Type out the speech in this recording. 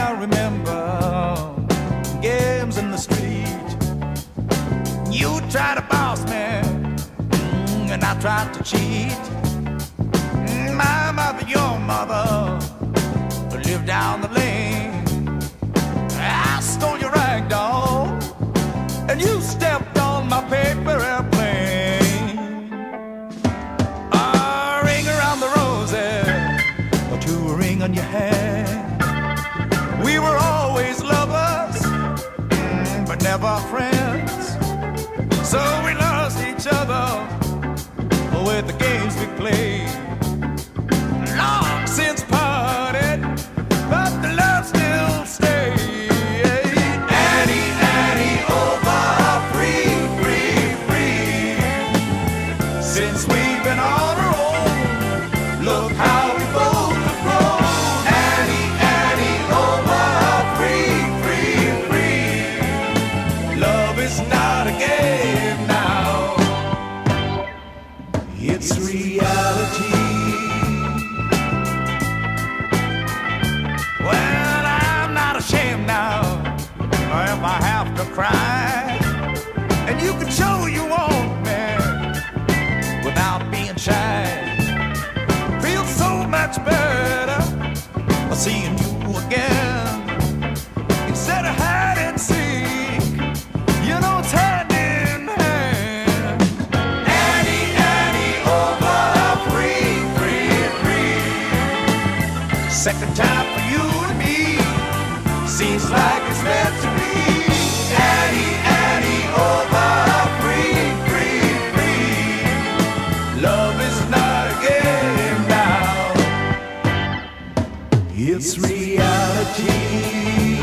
I remember games in the street. You tried to boss me, and I tried to cheat. My mother, your mother, lived down the lane. I stole your rag doll, and you stepped on my paper airplane. A ring around the roses, or two a ring on your hand. We were always lovers, but never friends. So we lost each other with the games we played. Long since parted, but the love still stays. Annie, Annie, oh, my free, free, free. Since we've been on our own, look how we both have grown. Annie, Annie, oh, my free, free, free. Love is not a game now, it's reality. Well, I'm not ashamed now if I have to cry. And you can show you want me without being shy. Feels so much better seeing you again. Instead of hide and seek, you know it's hand in hand. Annie, Annie, oh, my free, free, free. Second time for you and me, seems like it's meant to be. Annie, Annie, oh, my free, free, free. Love is not a game now, it's reality.